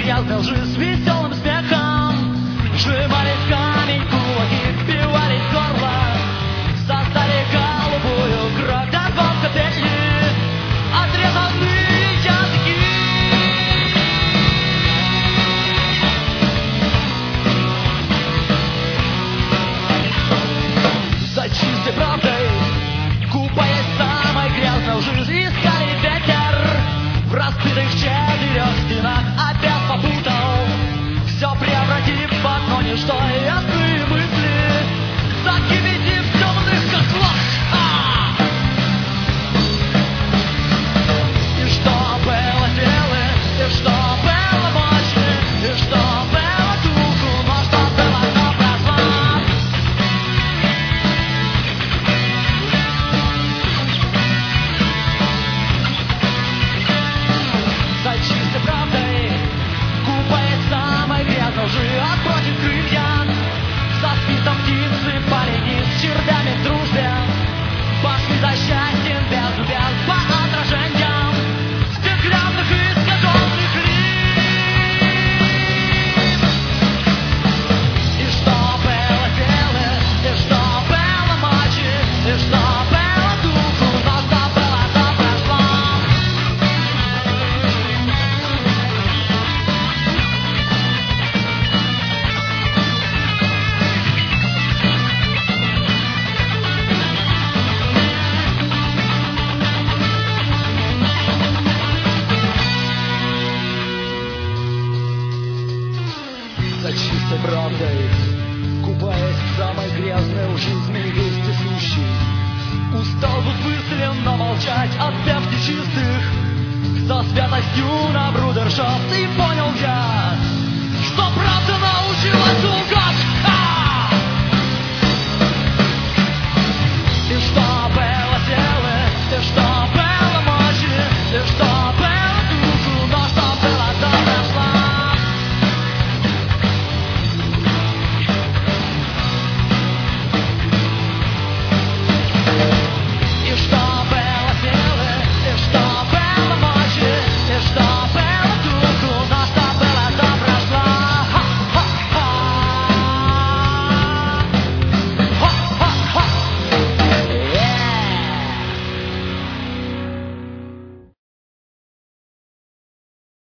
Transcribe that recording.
грязной лжи с веселым смехом. Сжимались камень, кулаки впивались в горло, сосали голубую кровь до звонка петли, отрезанные языки. За чистой правдой, купаясь в самой грязной лжи, искали ветер в раскрытых четырех стенах. Опять попутал, все превратив в одно ничто, ясные мысли закипятив в темных котлах. И что было силы, и что было мощи, и что было духу, но что было, то прошло. За чистой правдой, купаясь в самой грязной лжи, отбросив крылья, за свистом птицы полетит с червями в дружбе. Пошли за счастьем без по отражениям стеклянных искаженных лиц. И что было силы, и что было мочи, и что было духу, но что было, то прошло. За чистой правдой, купаясь в самой грязной лжи, змей вездесущий устал двусмысленно молчать от пятки чистых. За святостью на брудершафт и понял я,